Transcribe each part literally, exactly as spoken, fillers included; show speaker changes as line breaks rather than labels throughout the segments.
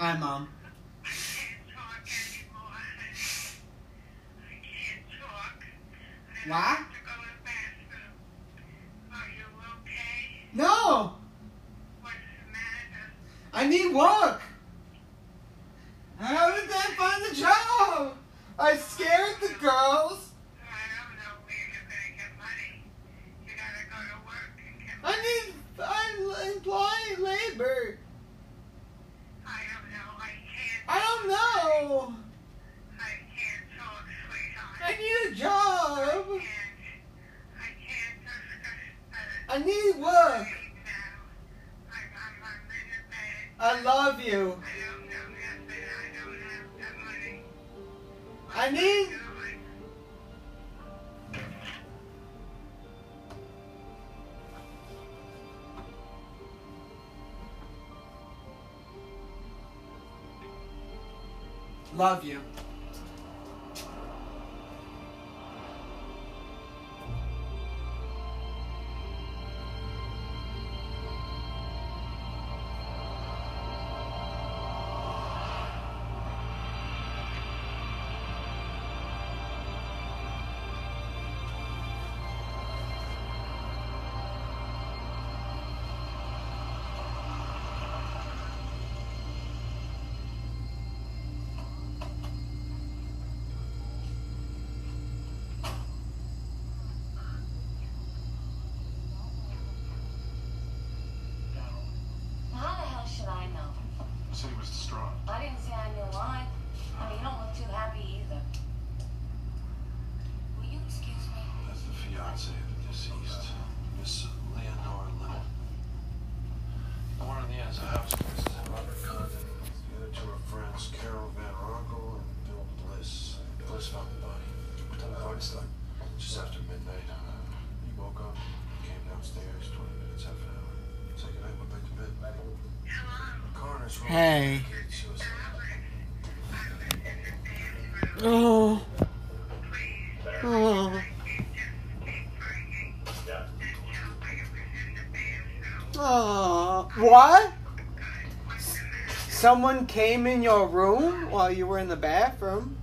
Hi, Mom.
I can't talk anymore. I can't talk. I
What?
have to go to the bathroom. Are you okay?
No!
What's the matter?
I need work! How did I find a job? I scared the girls.
I don't know where you're going to get money. You got to go to work and get
I
money.
need I employee labor.
I don't know. I can't.
I don't know.
I can't talk, sweetheart.
I need a
I
job.
can't. I can't discuss
I need work.
right now. I'm, I'm, I'm in the bed.
I love you.
I don't know nothing. I don't have the money.
I need.
Do it.
Love you.
How the hell should I know?
I said he was distraught.
I didn't say I knew why. I mean, you don't look too happy either. Will you excuse me?
That's the fiance of the deceased, Miss Leonora Lemon. The one on the end is a house guest, Robert Condon. The other two are friends, Carol Van Ronkle and Bill Bliss. Bliss found the body. What time of the dog? Just after midnight. Uh, he woke up, came downstairs, twenty minutes, half an hour. Second night, went back to bed. The coroner's room.
Hey.
indicated suicide.
Oh. Oh. Oh. What? Someone came in your room while you were in the bathroom?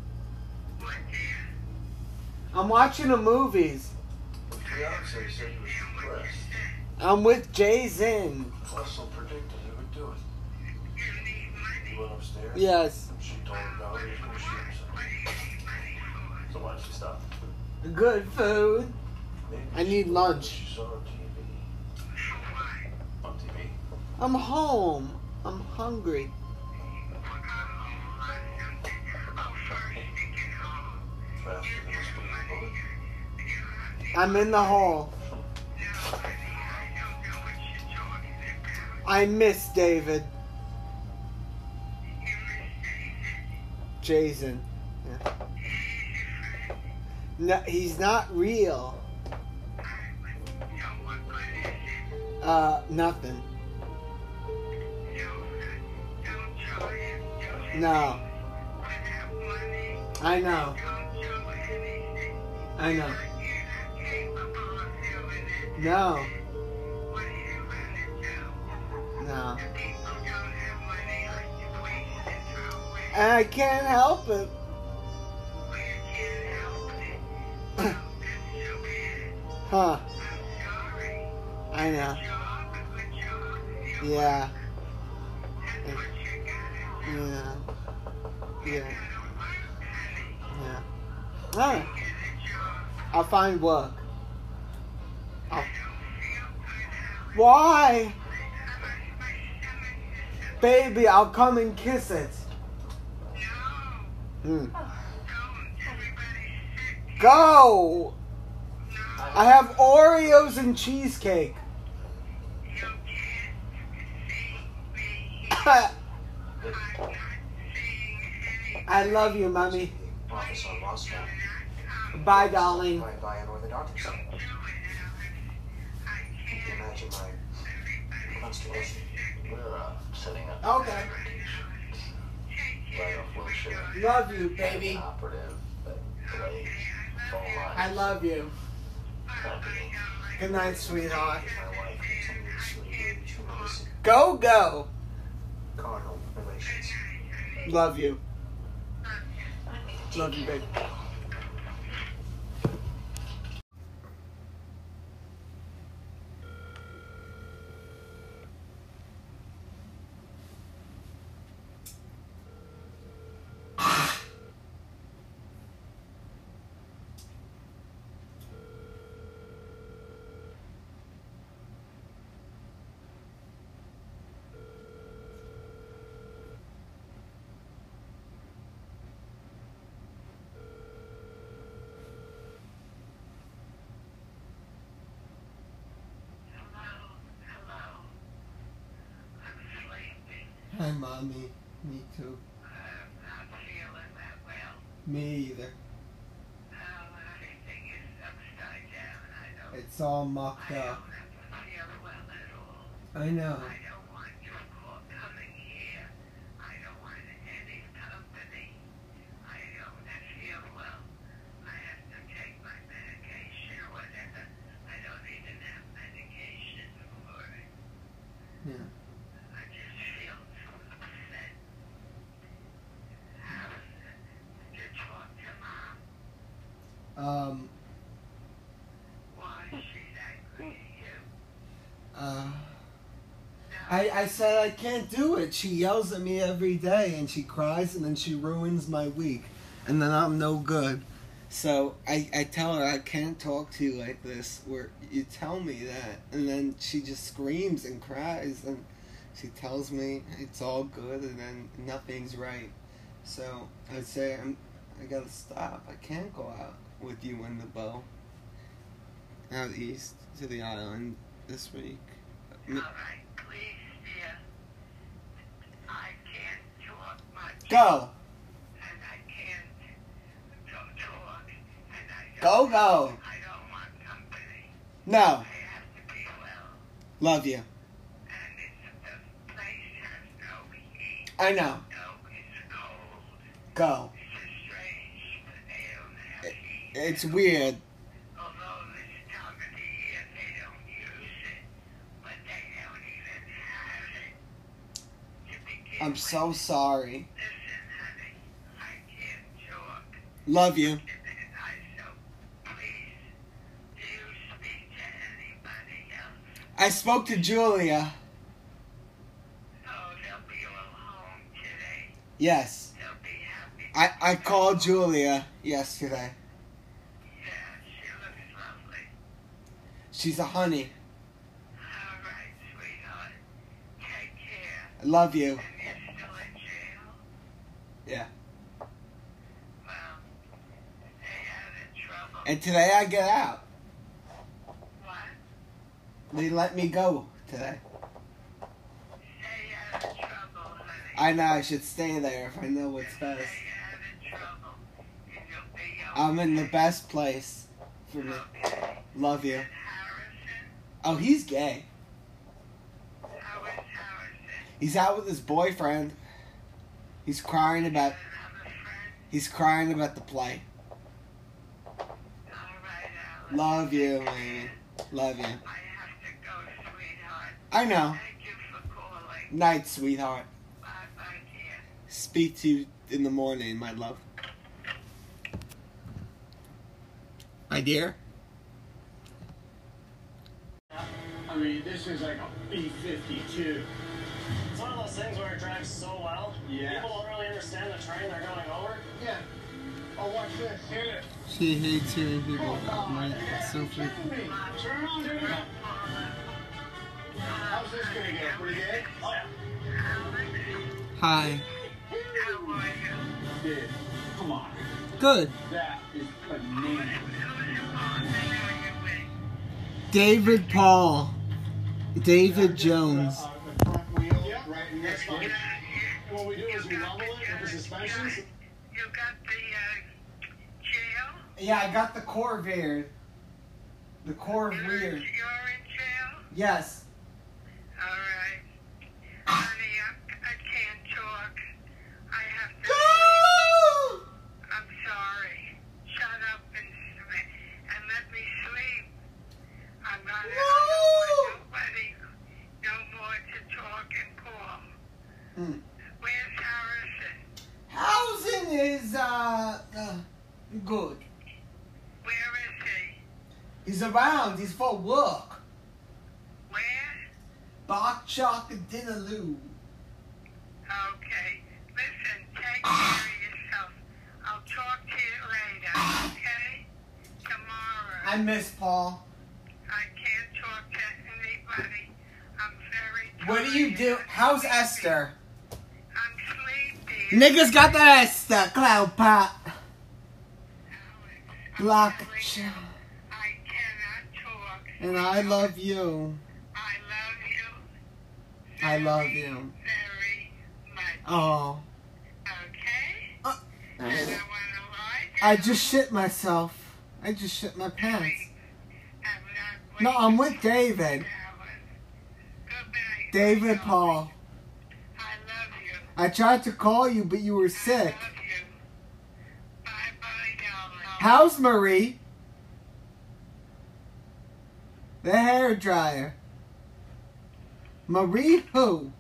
I'm watching the movies.
The fiance said he was depressed.
I'm with Jason.
Russell predicted he would do it. He went upstairs.
Yes.
She told him about it. He was going to shoot himself. So why did she stop?
Good food.
Maybe
I need
she-
lunch.
She saw on T V. On T V?
I'm home. I'm hungry.
Faster than a speeding bullet.
I'm in the hall. I miss David. Jason. Yeah. No, he's not real. Uh, nothing. No. I know. I know. No. No. And I can't help it. Huh. I know. Yeah. Yeah. Yeah. Yeah. Alright. I'll find work. I'll... Why? Baby, I'll come and kiss it. Hmm. Go! I have Oreos and cheesecake. I love you, Mommy.
Office on Moscow.
Bye, darling.
Right by an orthodontist. You can imagine my consternation.
We're uh, setting up.
Okay.
Right off Wilshire.
Love you, baby.
Operative, but delayed. Phone line.
I love you.
Company.
Good night, sweetheart.
My wife.
Continuously tremendous
Go, go.
carnal relations.
Love you.
Love you.
Love you, babe.
Hello, hello. I'm sleeping.
Hi, Mommy. Me too.
I'm not feeling that well.
Me either.
Oh, everything is upside down. I don't,
It's all mucked
I don't
up.
feel well at all.
I know.
I don't want you co- coming here. I don't want any company. I don't feel well. I have to take my medication or whatever. I don't even have medication for it.
Yeah.
I just feel so upset. How is it? Did you talk to Mom?
Um.
Why is she angry at you?
Uh.
No.
I, I said I can't do it. She yells at me every day and she cries and then she ruins my week. And then I'm no good. So I, I tell her I can't talk to you like this where you tell me that. And then she just screams and cries and she tells me it's all good and then nothing's right. So I say I'm, I gotta stop. I can't go out with you and the beau out east to the island this week.
All right, please, dear. I can't talk much.
Go!
And I can't don't talk. And I
Go,
don't,
go!
I don't want company.
No.
I have to be well.
Love you.
And it's, the place has no heat.
I know.
No, it's cold.
Go.
It's strange, but they don't have
It-
heat.
It's weird.
Although this time of the year they don't use it, but they don't even have it to begin
I'm
with.
so sorry.
Listen, honey, I can't talk.
Love you.
And I so please, do you speak to anybody else?
I spoke to Julia.
Oh, they'll be all home today.
Yes.
They'll be happy.
I, I called Julia yesterday.
Yeah, she looks lovely.
She's a honey.
All right, sweetheart. Take care.
I love you.
And you're still in jail?
Yeah.
Well, stay out of trouble.
And today I get out.
What?
They let me go today.
Stay out of trouble, honey.
I know I should stay there if I know what's
Stay out
best.
of trouble. And you'll be okay.
I'm in the best place for me.
Okay.
Love you.
And Harrison?
Oh, he's gay.
How is Harrison?
He's out with his boyfriend. He's crying about
Another friend?
he's crying about the play.
All right, Alex.
Love you, man. Love you.
I have to go, sweetheart.
I know.
Thank you for calling.
Night, sweetheart.
Bye-bye, dear.
Speak to you in the morning, my love. My dear?
I mean, this is like a B fifty-two.
It's one of those things where it drives so well.
Yeah.
People don't really understand the train they're going over.
Yeah. Oh, watch this. Hit it.
She hates hearing people about night. It's so freaky.
Me. Turn on, dude. How's this gonna go? Pretty good?
Oh yeah.
Hi.
How are you?
Dude, come on.
Good.
That is bananas.
Who's your partner? Who you with?
David Paul. David Jones.
Uh, the front wheel,
Yeah.
right in this
fine.
one.
And what we do is we level it with the suspensions.
You got the uh, jail?
Yeah, I got the Corvair. The
You're,
Corvair.
you're in jail?
Yes.
All right. Honey, I, I can't talk. I have to.
Go!
I'm sorry. Shut up and, and let me sleep. I'm gonna. I don't want nobody no more to talk and call.
Hmm.
Where's Harrison?
Good.
Where is he?
He's around. He's for work.
Where?
Bok Chok Dinaloo.
Okay. Listen, take care of yourself. I'll talk to you later, okay? Tomorrow.
I miss Paul.
I can't talk to anybody. I'm very tired.
What do you do? How's Esther?
I'm sleepy.
Niggas got the Esther, cloud pot.
Alex, I'm
Block.
telling you, I cannot talk.
And I love you.
I love you.
I love
very,
you.
Very much.
Oh.
Okay?
Uh,
And I want to lie
I
down.
just shit myself. I just shit my pants.
I'm not
No, I'm with David.
Good night.
David Paul.
I love you.
I tried to call you, but you were
I
sick.
love you. Bye-bye, darling.
How's Marie? The hair dryer. Marie who?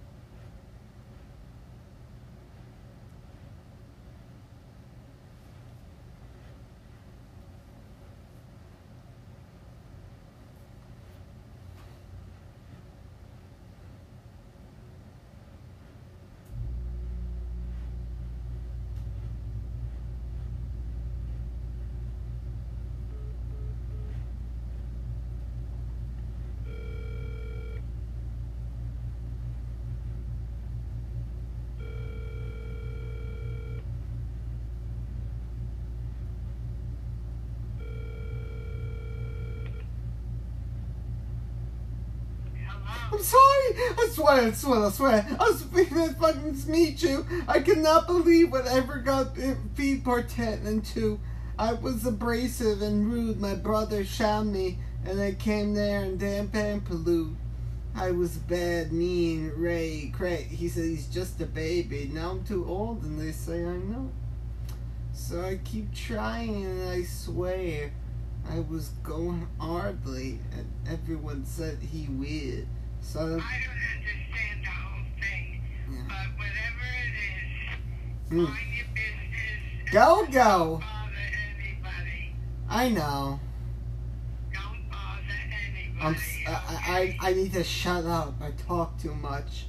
I'm sorry. I swear, I swear, I swear. I was speaking to fucking meet you. I cannot believe whatever got feed portent into. I was abrasive and rude. My brother shammed me, and I came there and damp and pollute. I was bad, mean, Ray, Craig. He said he's just a baby. Now I'm too old, and they say I know. So I keep trying, and I swear I was going hardly, and everyone said he weird. So
I don't understand the whole thing,
yeah.
but whatever it is,
Mm.
mind your business.
Go,
and
go.
Don't bother anybody.
I know.
Don't bother anybody.
I'm. s- I, I. I need to shut up. I talk too much.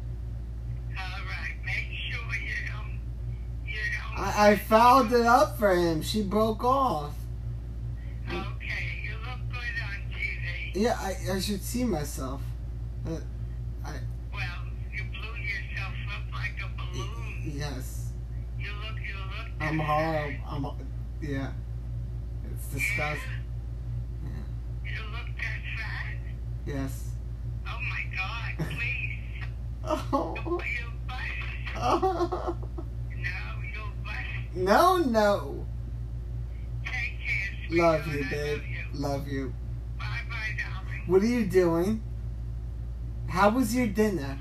All right, make sure you don't. You don't.
I. I fouled it up for him. She broke off.
Okay, you look good on T V.
Yeah. I. I should see myself. Uh, I.
Well, you blew yourself up like a balloon.
Yes.
You look. You look.
I'm horrible. I'm. Yeah. It's disgusting.
You look that fat.
Yes.
Oh my God! Please.
Oh.
You bust.
Oh.
No, you bust.
No. No.
Take care, sweetheart.
Love you,
I
babe.
Love you.
Love you.
Bye, bye, darling.
What are you doing? How was your dinner?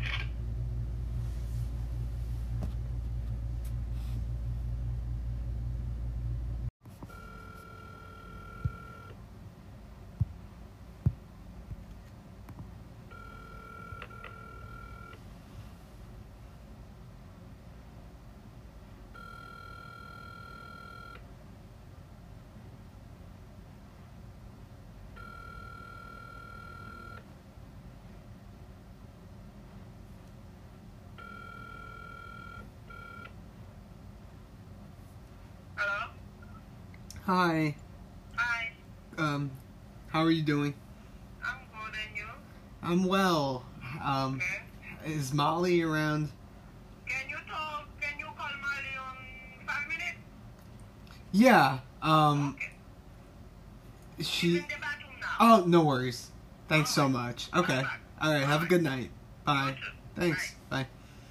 Hello?
Hi.
Hi.
Um, how are you doing?
I'm good, and you?
I'm well. Um,
Okay.
is Molly around?
Can you talk? Can you call Molly on five minutes?
Yeah. Um,
Okay. She's
she.
in the bathroom now.
Oh, no worries. Thanks so much. Okay. All right. Have a good night. Bye. Thanks. Bye.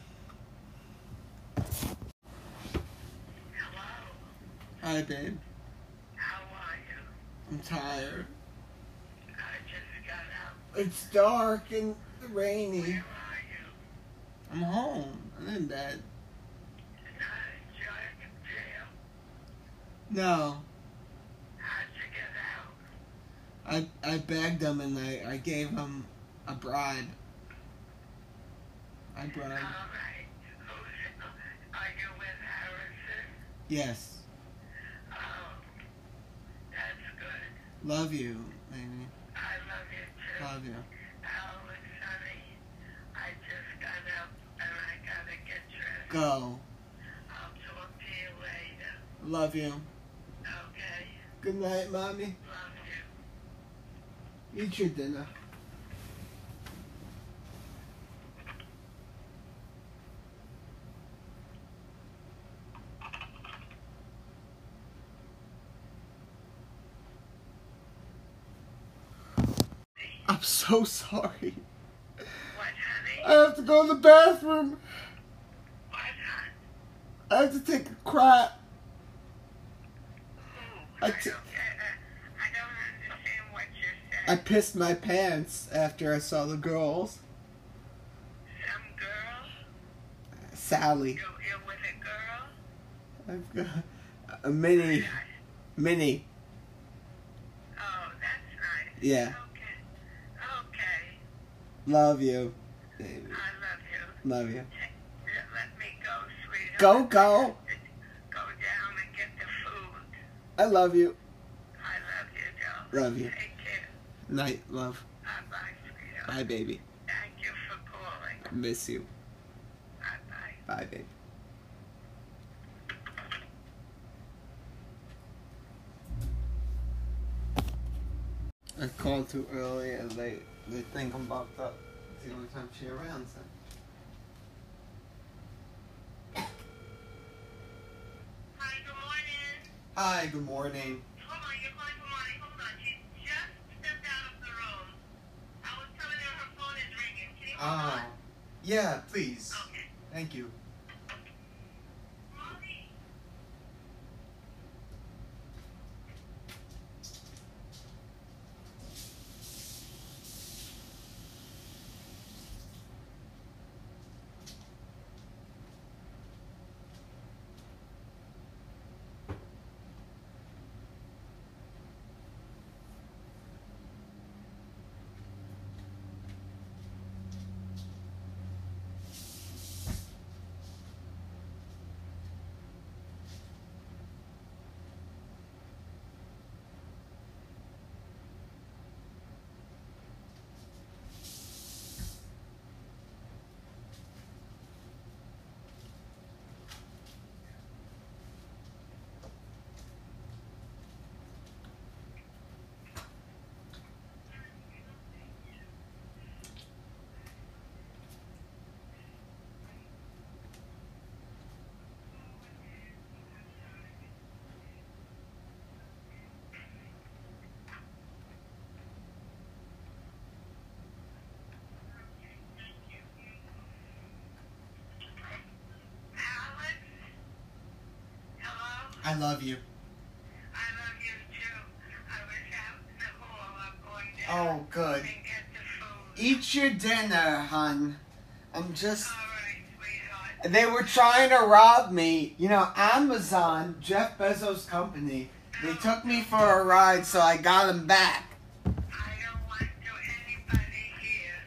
Hello.
Hi, babe.
How are you?
I'm tired.
I just got out.
It's dark and rainy.
Where are you?
I'm home. I'm in bed.
Not in jail. jail.
No.
How'd you get out?
I I begged him and I, I gave him a bribe. I bribed.
All right. Who's, are you with Harrison?
Yes.
All
Love you, baby.
I love you too.
Love you.
Alex, honey, I just got up and I gotta get dressed.
Go.
I'll talk to you later.
Love you.
Okay?
Good night, mommy.
Love you.
Eat your dinner. I'm so sorry.
What, honey?
I have to go to the bathroom.
What, hon?
I have to take a crap.
Who?
I
I,
t-
don't, uh, I don't understand what you
I
said.
pissed my pants after I saw the girls.
Some girl?
Sally.
You, you're with a girl?
I've got a mini. Mini.
Oh, that's nice.
Yeah.
Okay. Okay.
Love you. Baby.
I love you.
Love you.
Let, let me go, sweetheart.
Go, go.
Go down and get the food.
I love you.
I love you, darling.
Love you.
Take care.
Night, love.
Bye-bye, sweetheart.
Bye, baby.
Thank you for calling.
I miss you.
Bye-bye.
Bye, baby. I called too early and they, they think I'm bucked up. It's the only time she around, so.
Hi, good morning.
Hi, good morning.
Hold on, you're calling for Monty. Hold on. She just stepped out of the room. I was telling her her phone is ringing. Can you hold
Oh.
on?
Yeah, please.
Okay.
Thank you.
Monty. Alex? Hello?
I love you.
I love you too. I was out in the hall. I'm going down
Oh, good.
and get the food.
Eat your dinner, hun. I'm just.
All right, sweetheart.
They were trying to rob me. You know, Amazon, Jeff Bezos' company, they took me for a ride, so I got them back.
I don't want to anybody here.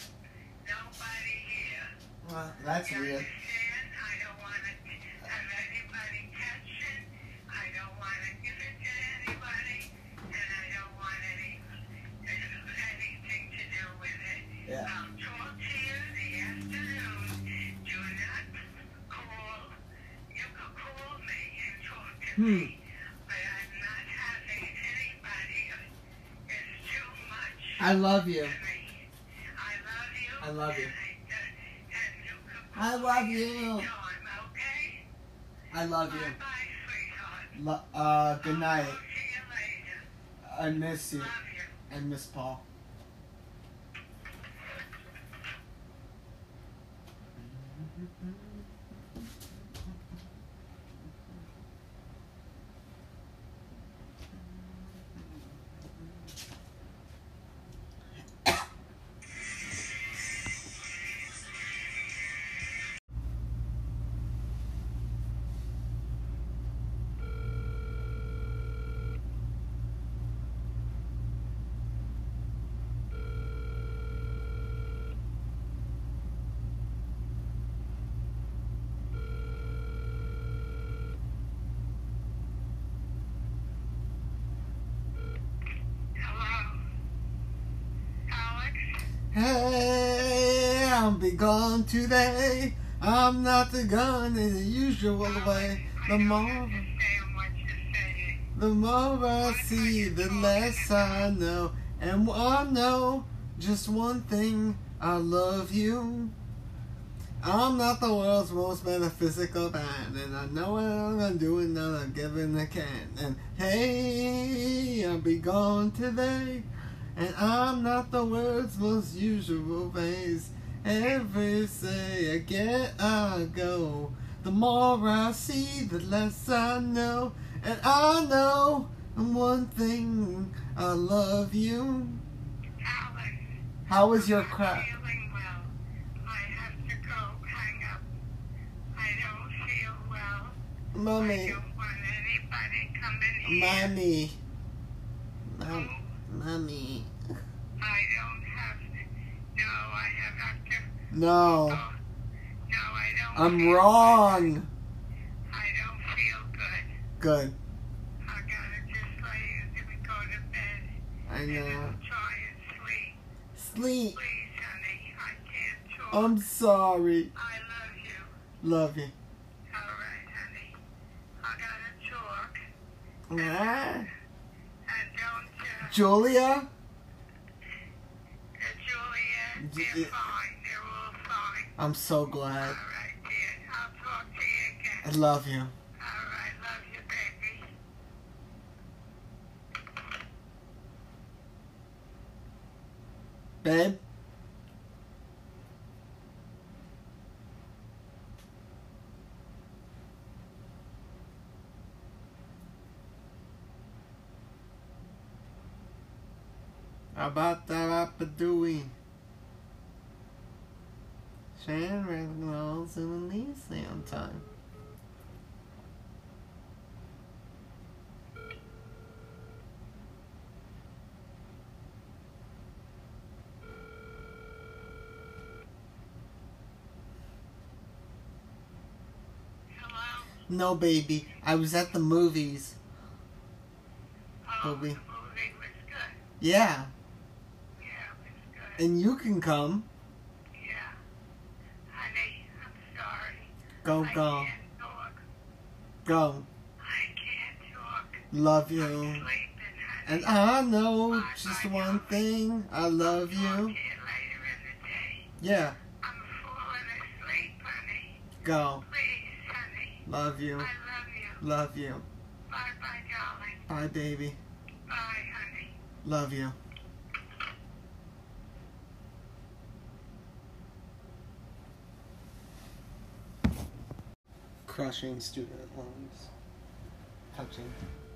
Nobody here.
Well, that's
You
weird.
understand? I don't want to have anybody touch it. I don't want to give it to anybody. And I don't want any anything to do with it.
Yeah.
I'll talk to you the afternoon. Do not call. You can call me and talk to
Hmm.
me. But I'm not having anybody. It's too much.
I love you.
to me. I love you.
I love you.
And I, and you can
I
call
love
me
you.
anytime, okay?
I love you.
Bye-bye, sweetheart.
Lo- uh, good night.
I'll talk to you later.
I miss you.
Love you.
I miss Paul. Hey, I'll be gone today. I'm not the gun in the usual way. The more,
Understand what you're saying.
the more I see, the less I know. And I know just one thing, I love you. I'm not the world's most metaphysical man, and I know what I'm gonna do and then I'm giving a can. And hey, I'll be gone today, and I'm not the world's most usual ways. Every say I get, I go. The more I see, the less I know, and I know one thing, I love you.
Alex,
How was your
I'm
crap?
feeling well. I have to go hang up. I don't feel well. I
Mommy,
don't want anybody coming here.
mommy, Mom, mommy.
I don't have to. No, I have to.
No,
Oh, no, I don't.
I'm
feel
wrong.
Good. I don't feel good.
Good,
I gotta just lay and go to bed.
I
And
know.
I'll try and sleep.
Sleep.
Please, honey, I can't talk.
I'm sorry.
I love you.
Love you.
All right, honey. I gotta talk.
Ah,
And don't, uh,
Julia?
uh, Julia,
J-
they're fine. They're all fine.
I'm so
All
glad.
right, dear. I'll talk to you
I
again.
love you.
All right, love you, baby.
Babe? About that up a doing. Shan ran rolls in the leaves on time.
Hello?
No, baby. I was at the movies.
Oh,
Bobby.
the movie was good.
Yeah.
Yeah, it was good.
And you can come.
Yeah. Honey, I'm sorry.
Go,
I
go.
can't talk.
Go.
I can't talk.
Love
I'm
you.
sleeping, honey.
And I know
Bye,
just
bye,
one
darling.
thing. I love
Talk
you.
to you later in the day.
Yeah.
I'm falling asleep, honey.
Go.
Please, honey.
Love you.
I love you.
Love you.
Bye-bye, darling.
Bye, baby.
Bye, honey.
Love you. Crushing student loans. Touching.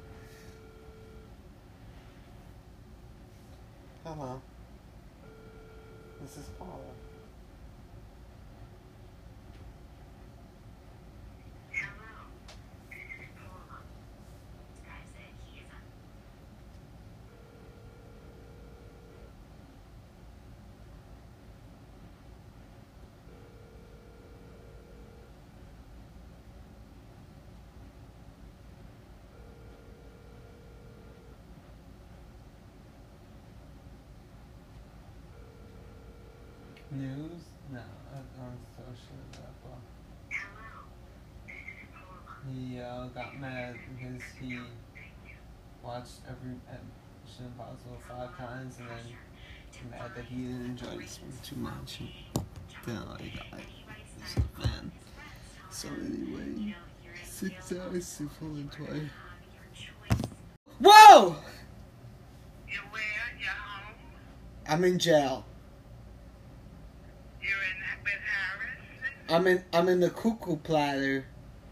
Hello. This is Paula.
Hello. This is Paula. This guy said he is a
News? No, I'm on social level.
Hello. This is Paula.
He uh, got mad because he watched every Mission Impossible five times and then mad that he didn't enjoy this one too much. And didn't like it. He's a fan. So anyway, six hours, six and twice. Whoa!
You where? You're home?
I'm in jail.
You're in with Harris?
I'm in. I'm in the cuckoo platter.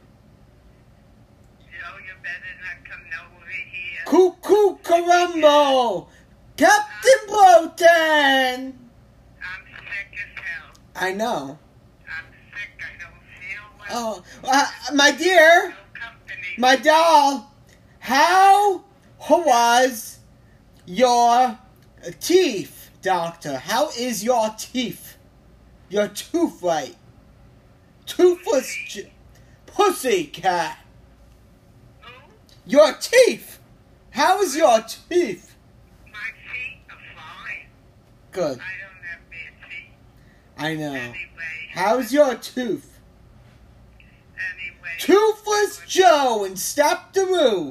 No, you better not come over here.
Cuckoo carumbo! Captain Bloten!
I'm sick as hell.
I know.
I'm sick. I don't feel well.
Oh, uh, my dear,
No company.
my doll, how was your teeth, doctor? How is your teeth? Your tooth right? Toothless j- pussy cat.
Who?
Your teeth. How is your teeth?
My feet are fine.
Good.
I don't have bad
I know.
Anyway.
How's your tooth?
Anyway.
Toothless Joe and Stop the Roo.
Um,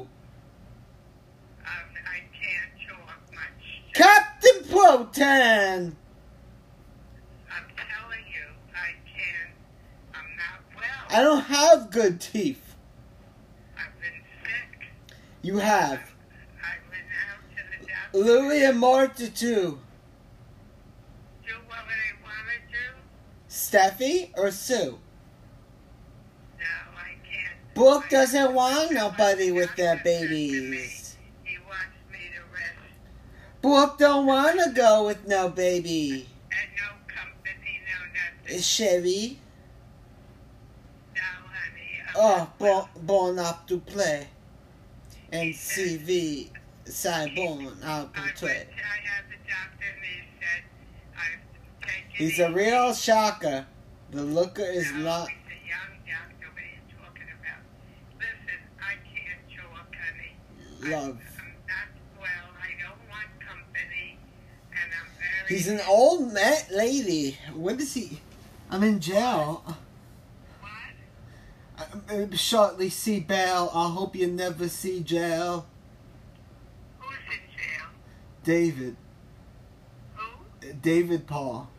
I can't talk much.
Captain Proton.
I'm telling you, I can't. I'm not well.
I don't have good teeth.
I've been sick.
You have.
I went out to the doctor.
Louie and Martha too.
Do what I want to do?
Steffi or Sue?
No, I can't.
Brooke
I-
doesn't want nobody
The
with their
doctor said to me,
babies.
He wants me to rest.
Brooke don't want to go with no baby.
And no company, no nothing.
Is Chevy?
No, honey. I'm
Oh,
not
bon,
well.
bon up to play. And C V, c'est bon up
I
to
went,
play.
I had the doctor and he said, I've taken
He's a
it
real
easy.
shocker. The looker is
No,
not.
he's a young doctor. What are you talking about? Listen, I can't talk, honey.
Love.
I'm, I'm not well. I don't want company. And I'm very...
He's an old ma- lady. What is he? I'm in jail.
What?
I, I shortly see bail. I hope you never see jail.
Who's in jail?
David.
Who?
David Paul.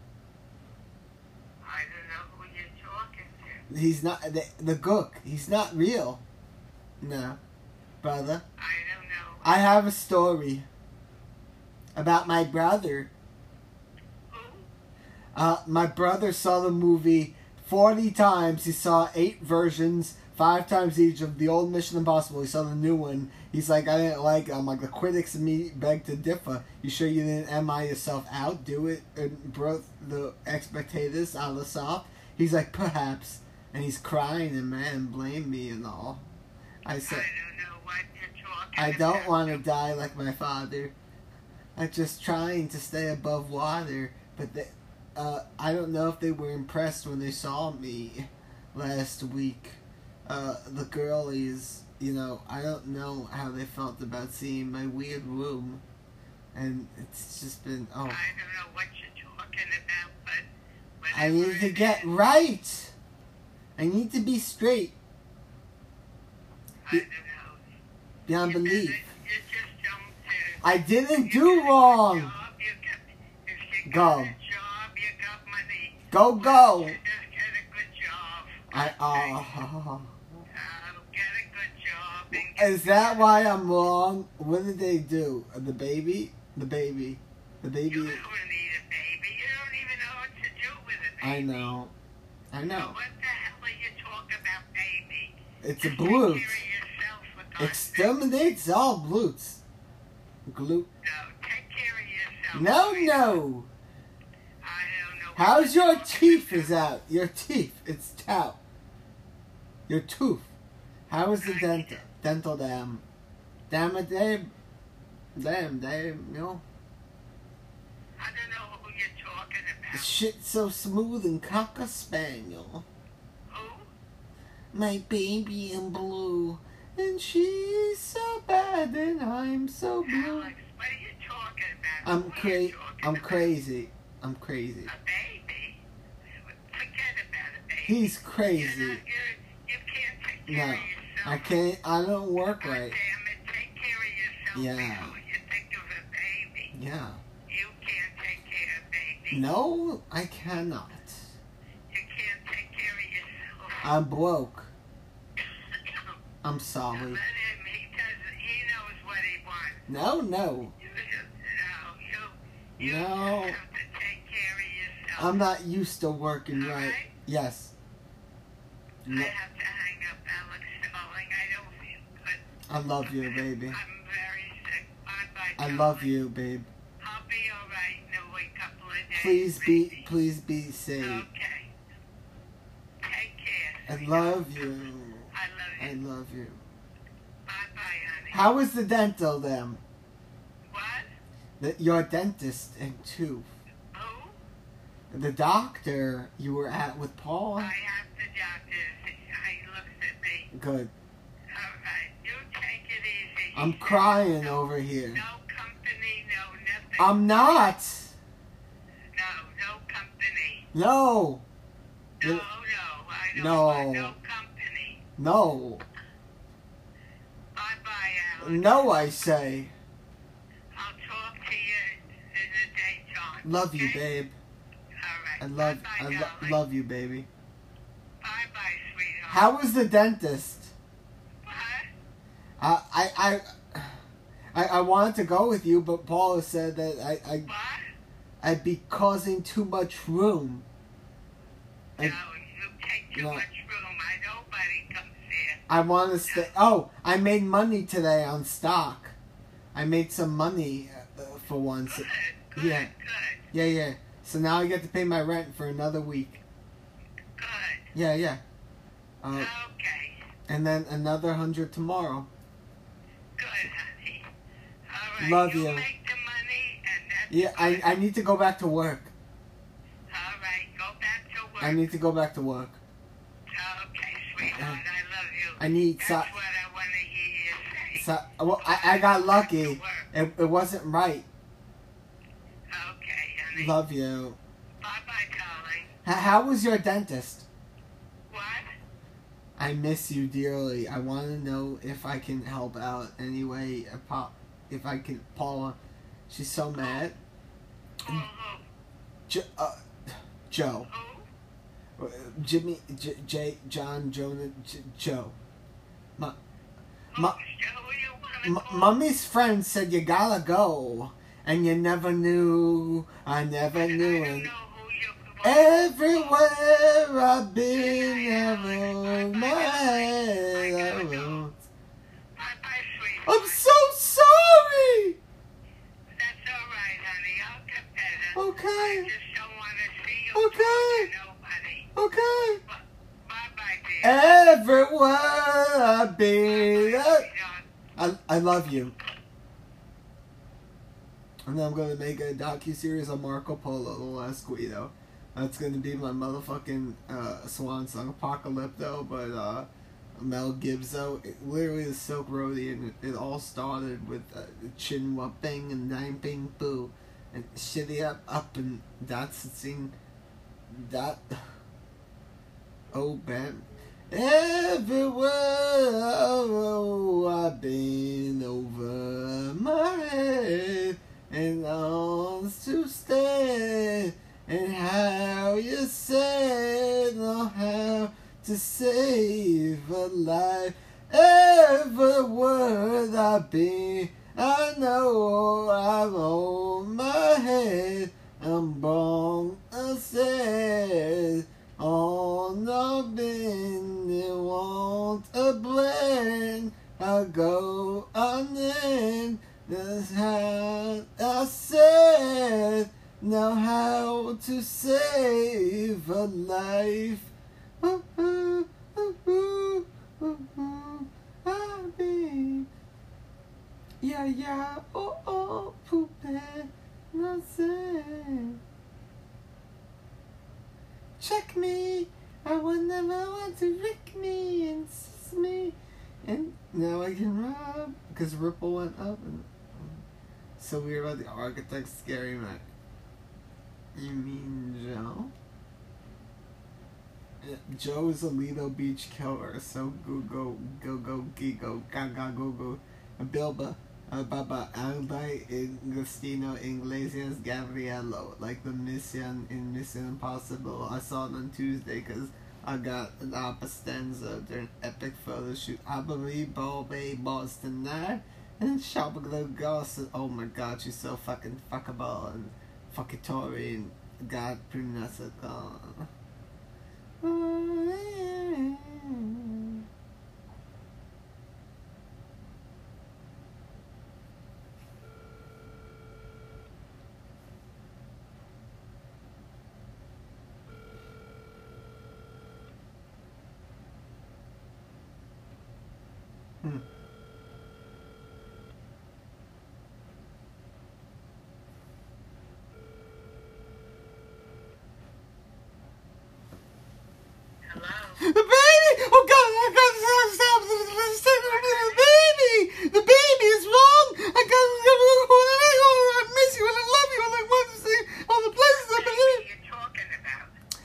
I don't know who you're talking to.
He's not the, the gook. He's not real. No, brother.
I don't know.
I have a story about my brother.
Who?
Uh, my brother saw the movie forty times. He saw eight versions, five times each of the old Mission Impossible. He saw the new one. He's like, I didn't like it. I'm like, the critics and me beg to differ. You sure you didn't M I yourself out? Do it and broke the expectators out of soft? He's like, perhaps. And he's crying and man, blame me and all. I
I
said,
don't know what you're talking
I
about.
don't want to die like my father. I'm just trying to stay above water. But they, uh, I don't know if they were impressed when they saw me last week. Uh, the girlies, you know, I don't know how they felt about seeing my weird room. And it's just been, oh.
I don't know what you're talking about, but...
I
whatever
need to
it
get
is,
right. I need to be straight
I don't know.
beyond
You
belief.
better- You just don't... Uh,
I didn't
you
do
got a
wrong.
job, you got- If you
Go.
got a job, you got money.
Go, go.
You just get a good job.
I,
Okay?
uh,
Uh, get a good job. And get
Is that why I'm wrong? What did they do? The baby? The baby. The
You
baby.
don't need a baby. You don't even know what to do with a baby.
I know. I
So
know.
what the hell are you talking about, baby?
It's a
Just
blute.
Take care of yourself for God's sake.
Exterminates all glutes. Glute.
No, take care of yourself.
No,
please.
no.
I don't know. what
How's
you're
your
talking
teeth
about.
is out? Your teeth. It's out. Your tooth. How is the dental? Dental dam. Damn it, Dave. Damn, Dave. You know?
I don't know who you're talking
The
about.
shit's so smooth and cocker spaniel.
Who?
My baby in blue. And she's so bad and I'm so blue.
Alex, what are you talking about?
I'm
Who are you
crazy.
talking
I'm
about?
crazy. I'm crazy.
A baby? Forget about a baby.
He's
You're
crazy.
not, you're, you can't take care
No,
of yourself.
I can't. I don't work
God
right.
damn it, take care of yourself
Yeah.
before you think of a baby.
Yeah.
You can't take care of baby.
No, I cannot.
You can't take care of yourself.
I'm broke. I'm
Let
sorry.
him, he doesn't, he knows what he wants.
No, no.
You just, no, you, you
No.
just have to take care of yourself.
I'm not used to working right.
Alright?
Yes.
I
No,
have to hang up, Alex, darling. I don't feel good.
I love you, baby.
I'm very sick. Bye-bye,
I love
darling.
you, babe.
I'll be alright in a couple of days.
Please be,
maybe.
please be safe.
Okay. Take care.
I
sweetheart.
love you.
I
I
love you.
love you.
Bye-bye, honey.
How is the dental then?
What?
The, your dentist and tooth.
Who?
The doctor you were at with Paul.
I have the doctor. He looks at me.
Good.
Alright. You take it easy.
I'm
He
crying
said,
over here.
No company, no nothing.
I'm not.
No, no company.
No.
No, no, I don't
No.
want no company.
No.
Bye-bye, Alan.
No, I say.
I'll talk to you in the daytime.
Love you,
okay?
babe.
All right.
I love,
Bye-bye,
I lo-
darling.
love you, baby.
Bye-bye, sweetheart.
How was the dentist?
What?
I, I, I, I, I wanted to go with you, but Paula said that I, I,
What?
I'd be causing too much room.
No,
I,
you take too
no.
much room. I nobody comes here.
I want to stay. Oh, I made money today on stock. I made some money uh, for once.
Good, good,
Yeah.
good,
Yeah, yeah. So now I get to pay my rent for another week.
good.
Yeah, yeah. Uh,
Okay,
and then another hundred tomorrow.
good, honey. All right,
Love
you.
you.
Make the money, and that's
Yeah, I,
good.
I need to go back to work.
All right, go back to work.
I need to go back to work.
Okay, sweetheart, I love you.
I need
That's
so.
what I want to hear you say.
so well, I, I got
Go back to
lucky.
work.
It, it wasn't right.
Okay, honey.
Love you.
Bye-bye, darling.
H- how was your dentist?
What?
I miss you dearly. I want to know if I can help out anyway. If Pa- if I can, Paula, she's so mad.
Who, who,
Jo- uh, Joe,
who?
Uh, Jimmy, J, J John, Jonah, J, Joe. Ma, Ma,
Who's who you want to
M-
call?
Mommy's friend said you gotta go, and you never knew. I never
I
knew
don't
it.
know who you
Everywhere I've been, ever my head. I won't.
Bye-bye, sweetheart.
I'm so sorry.
That's all right, honey. I'll get better.
Okay.
I just don't want to see you
Okay.
talk to nobody.
Okay.
Bye-bye, dear.
Everywhere I've been.
Bye-bye, sweetheart.
I, I love you. And then I'm going to make a docu-series on Marco Polo, The Last Guido. That's going to be my motherfucking uh, swan song, Apocalypto, but uh, Mel Gibson. It literally is Silk Roadie, and it, it all started with uh, Chin Wa Bing and Nine Bing Boo. And Shitty Up Up, and that's the scene. That. Oh, Ben. Everywhere oh, I've been over my head and on to stay, and how you said know how to save a life. Every word I've been, I know I'm on my head. I'm wrong, I said. On the bin, they want a blend. I go on in. That's how I said. Know how to save a life. Ooh, ooh, ooh, ooh, ooh, ooh, I be. Yeah, yeah, oh, oh, poopy, nothing. Check me, I would never want to wreck me and sis me. And now I can rob, because Ripple went up. And so weird about the architect, Scary Mac. You mean Joe? Yeah, Joe's a Lido Beach killer, so go go go go gigo gaga go go. Bilba, uh, Baba Alday, Agostino Iglesias, Gabriello, like the mission in Mission Impossible. I saw it on Tuesday because I got an Apostenza during epic photo shoot. I believe Bombay Boston there, and Shabaglo Gossip. Oh my god, she's so fucking fuckable and fuckatory and God Prunasa gone. Hmm.
Hello?
The baby! Oh god, I gotta stop, stop, stop, the baby! The baby is wrong! I gotta, I miss you and I love you and I want to see all the places I've been in.
What are you talking about?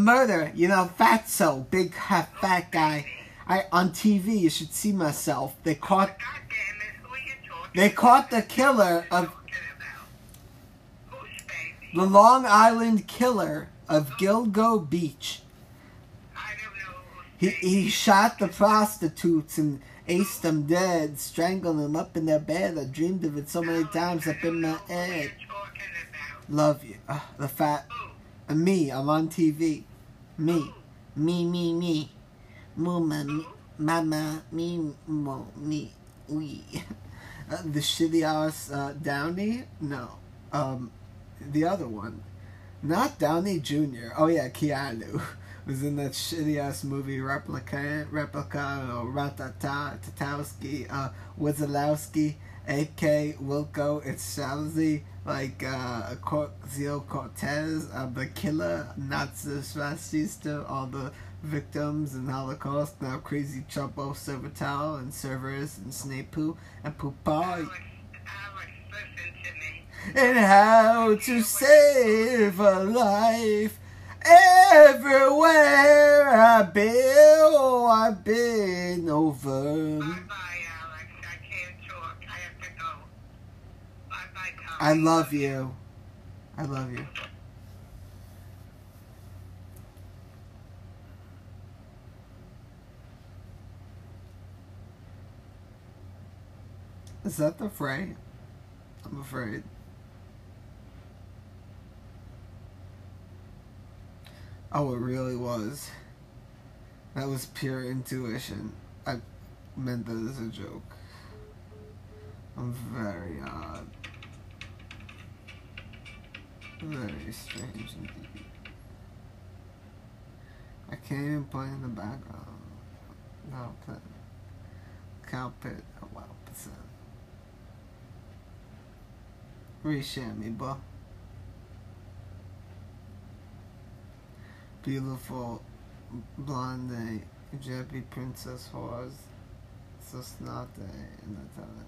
murder. You know, Fatso, big half fat guy. I on T V. You should see myself. They caught.
God damn it, who are you talking
They caught the killer of
talking about? Who's baby?
the Long Island killer of Gilgo Beach.
I don't know who's
He
baby.
he shot the prostitutes and aced them dead, strangled them up in their bed. I dreamed of it so many times up in my
Who are you
head.
talking about?
Love you. Uh, the fat.
Who?
Uh, me. I'm on T V. Me. Me, me, me. Mama, mama, me, mo, me, we. Uh, the shitty ass uh, Downey? No. Um, the other one. Not Downey Junior Oh yeah, Keanu was in that shitty ass movie Replica, Replica, or Ratata, Tatowski, uh, Wazalowski, A K Wilco, it's Shazzy, like uh, Cortezio Cortez, uh, the killer, Nazi fascista, all the victims in Holocaust, now Crazy Chumpo, Servatal, and Servers, and Snapu, and Pupai,
Alex, Alex, listen to me.
and how to save a life. Everywhere I've been, oh, I've been over.
Bye-bye, Alex. I can't talk. I have to go. Bye-bye, Tom.
I love you. I love you. Is that the fray? I'm afraid. Oh, it really was. That was pure intuition. I meant that as a joke. I'm very odd. Very strange indeed. I can't even play in the background. No, play. Cow pit, a wow percent. Reshare me, bro. Beautiful blonde Jeppy Princess Whores. Sosnate and Natalie.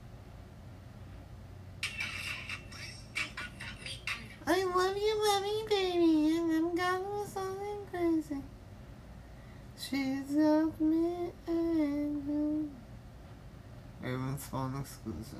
I love you, lovey baby, and I'm gonna something crazy. She's of me and you. Raven's Phone exclusive.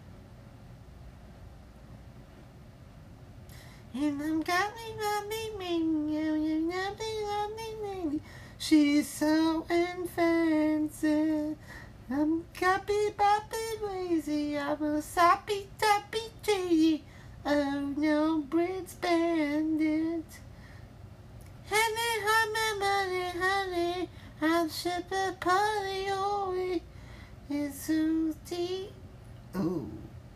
And I'm got me, lovey, baby, you know me, lovey, baby. She's so fancy. I'm copy, boppy, lazy. I'm a soppy, toppy, tree. Oh no, Brit's bandit. Honey, honey, money, honey. I'll ship a party, oh, it's Susie. Ooh.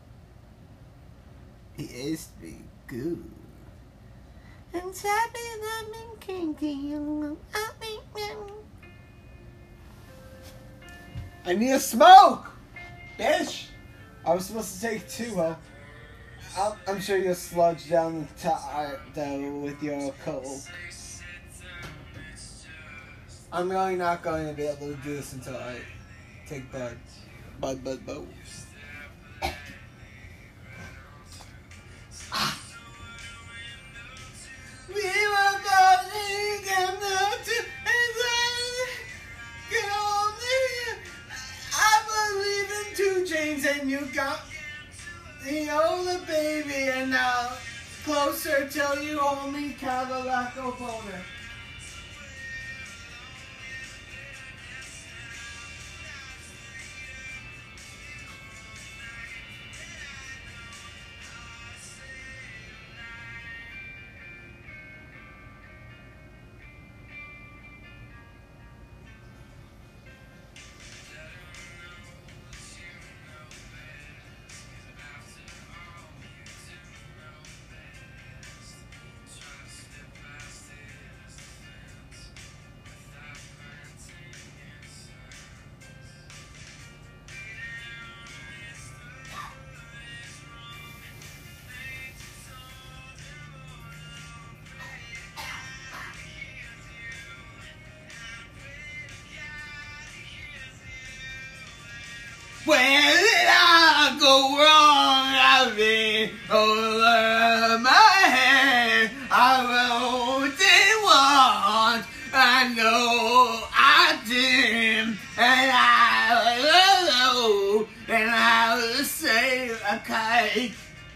He is be good. And Sappy, I'm kinky. I need a smoke! Bitch! I was supposed to take two, huh? I'll, I'm sure you'll sludge down the top though with your coke. I'm really not going to be able to do this until I take bud. Bud, bud, bud. We were going down to I believe in two chains and you got the older baby and now closer till you hold me Cadillac boner. Where did I go wrong? I've been over my head. I wrote it wrong. and I will save a cake.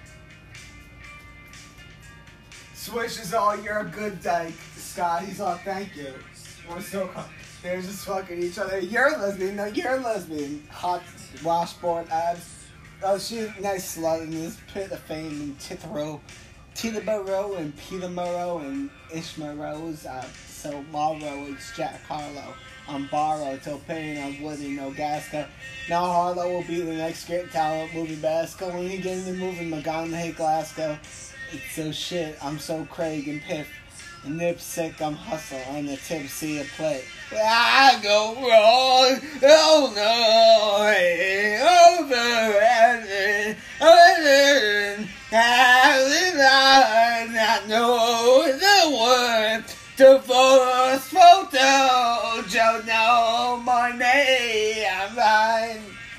Swish is all, you're a good dyke. Scott, he's all, thank you. We're so cool. They're just fucking each other. You're a lesbian. No, you're a lesbian. Hot washboard abs. Oh, she's a nice slut in this pit of fame and Tithero. Teterboro and Peterborough and Ishmael's. Uh, so Marlboro is Jack Harlow. I'm Barrow, Topane, I'm Woody, no Gasca. Now Harlow will be the next great talent movie Basco. When he get in the movie McGonaghy Glasgow. It's so shit, I'm so Craig and Piff. And Nip sick, I'm hustle on the tipsy of play. I go wrong, oh no, over and over. How did I not know the word to force photo? Joe, no more name, I'm fine.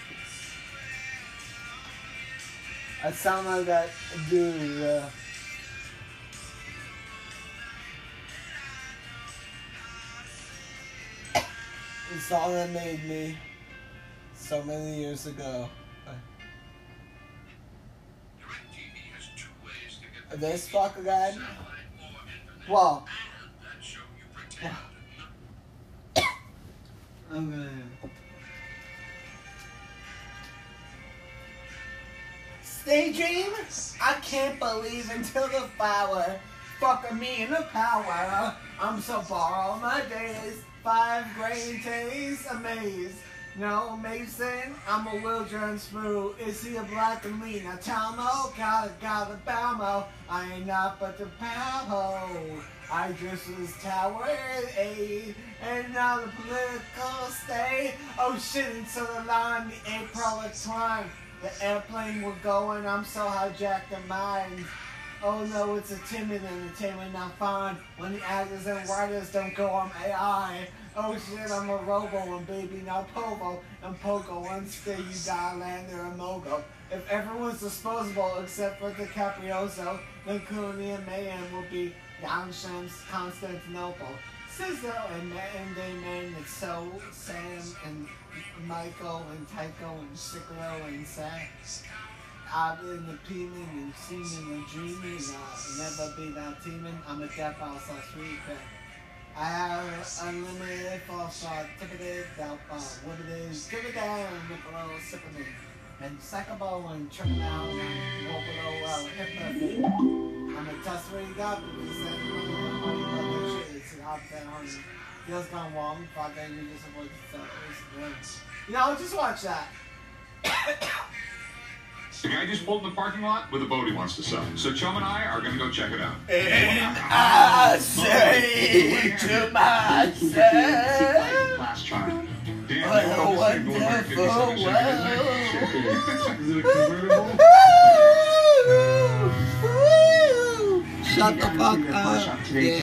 I sound like that dude. Uh, The song that made me so many years ago. This fucker guy. Well, I'm gonna. Stay dream. I can't believe until the flower. Fucker me in the power. I'm so far all my days. Five grain taste, amazed. No Mason, I'm a Wildren smooth. Is he a black and lean? Now tell mo, gotta gotta Balmo. I ain't not but the Palo. I just was Tower eight, and now the political state. Oh shit, until the line, the April twine. The airplane we're going, I'm so hijacked in mind. Oh no, it's a timid entertainment, not fun. When the actors and writers don't go on A I. Oh shit, I'm a robo and baby, not Povo. And Poco, one stay, you die, lander, and Mogo. If everyone's disposable except for DiCaprioso, then Cooney and Mayhem will be Downshams, Constantinople. Sizzle and and Damon, it's so Sam and Michael and Tycho and Cicero and Sax. I've been appealing and seeming and dreaming. I'll never be that teaming. I'm a deaf house, I'll sweet back. I have unlimited false shot, tippity, doubt, uh, what it is, give it down, Niccolo, sipping it. And Sackabo and tripping out and Wopolo, well, hypnotic. I'm a test where you got because then I'm honey, but shit, it's an opposite honey. Feels gone wrong, fuck that, you just avoid the stuff. You know, just watch that.
The guy just pulled in the parking lot with a boat he wants to sell. So Chum and I are going to go check it out.
And I say to myself,
Last time. Dan,
what a
you know,
wonderful world.
Is it a convertible?
Shut the fuck up. Yeah.